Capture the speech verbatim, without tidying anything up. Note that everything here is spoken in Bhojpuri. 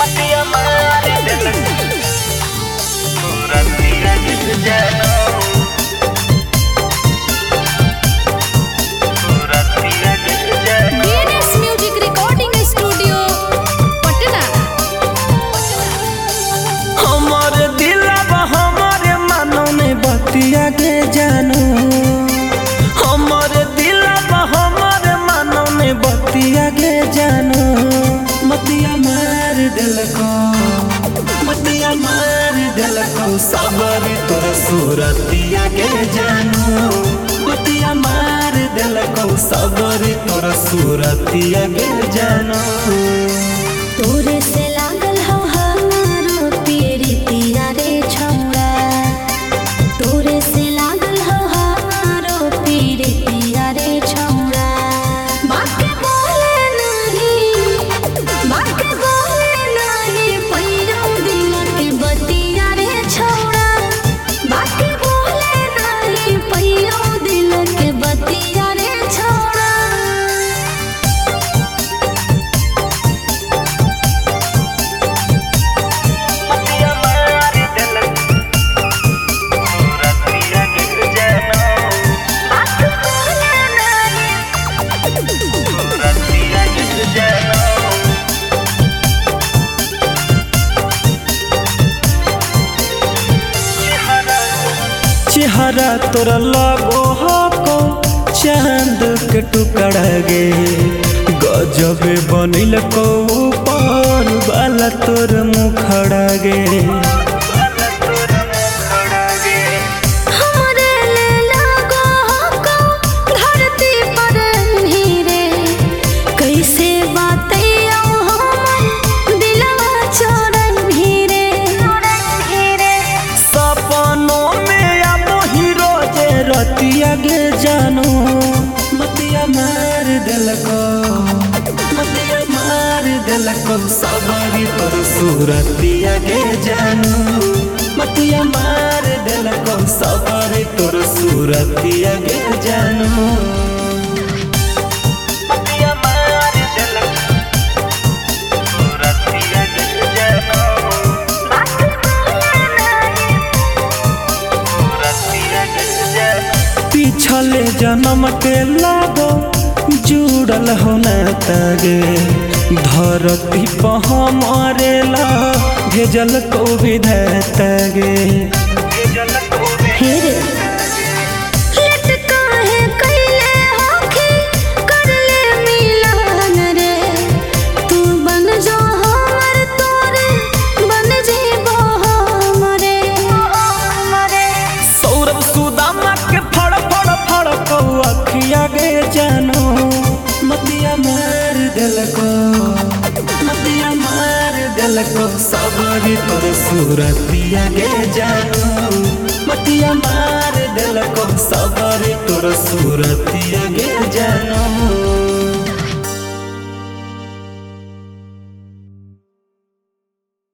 मतिया मार दिल पूरा तेरा जिस जानो पूरा तेरा जिस जानो। Venus music recording studio Patna. हमारे दिलवा हमारे मानो ने बतिया के जानो हमारे दिलवा हमारे मानो ने बतिया के जानो मतिया मार दिल को मतिया मार दिल को सबरी तोर सूरतिया के जानो मतिया मार दिल को सबरी तोर सूरतिया के जानो। तोरे से लागल हो हमारो पीरितिया रे छौड़ा तोरे से लागल हो हमारो पीरितिया रे छौड़ा। बाके बोले नहीं बाके बोले नहीं पैरो दिल के बतिया रे छौड़ा। बाके बोले नहीं पैरो दिल के बतिया रे छौड़ा। मतिया मार दिल पूरा तेरा जिस जानो पूरा तेरा जिस जानो। चेहरा तोरा लगो हको चांद के टुकड़ा गे गजब बनिल को ऊपर वाला तोर मुखड़ा गे। हमरे ले लागो हको धरती पर हीरे कैसे बातैया हमर दिलवा चोरन हीरे हीरे। सपनों में अब हीरो जे रतिया गे जानो मतिया मार दिल को मतिया मार दिल को सबरी तोर सूरतिया गे जानो मतिया मार दिल को सबरी तोर सूरतिया गे जानो। मतिया मार दिल पूरा तेरा जिस जानो पूरा तेरा जिस जानो। पिछले जन्म के लागो जुड़ल होना तागे धरती पर हमारे ला भेजल को विधाता गे। हेरे लटका है कैले होके कर ले मिलन रे तू बन जो हमर तोरे बन जेबो हमरे हमरे। सौरभ सुदामा के फड़ फड़ फड़ को अखिया गे जानो मतिया मार दिल को मतिया मार दिल को सबरी तोर सूरतिया गे जानो मतिया मार दिल को सबरी तोर सूरतिया